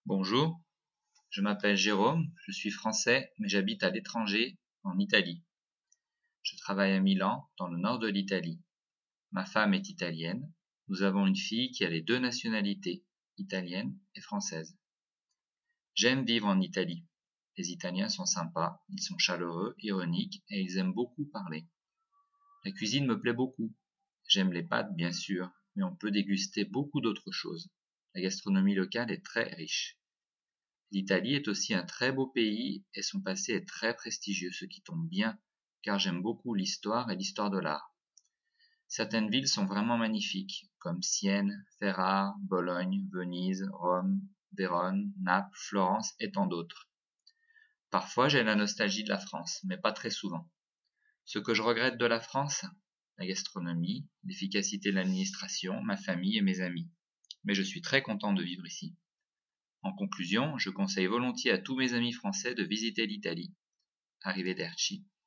Bonjour, je m'appelle Jérôme, je suis français, mais j'habite à l'étranger, en Italie. Je travaille à Milan, dans le nord de l'Italie. Ma femme est italienne. Nous avons une fille qui a les deux nationalités, italienne et française. J'aime vivre en Italie. Les Italiens sont sympas, ils sont chaleureux, ironiques et ils aiment beaucoup parler. La cuisine me plaît beaucoup. J'aime les pâtes, bien sûr, mais on peut déguster beaucoup d'autres choses. La gastronomie locale est très riche. L'Italie est aussi un très beau pays et son passé est très prestigieux, ce qui tombe bien, car j'aime beaucoup l'histoire et l'histoire de l'art. Certaines villes sont vraiment magnifiques, comme Sienne, Ferrare, Bologne, Venise, Rome, Vérone, Naples, Florence et tant d'autres. Parfois j'ai la nostalgie de la France, mais pas très souvent. Ce que je regrette de la France, la gastronomie, l'efficacité de l'administration, ma famille et mes amis. Mais je suis très content de vivre ici. En conclusion, je conseille volontiers à tous mes amis français de visiter l'Italie. Arrivederci.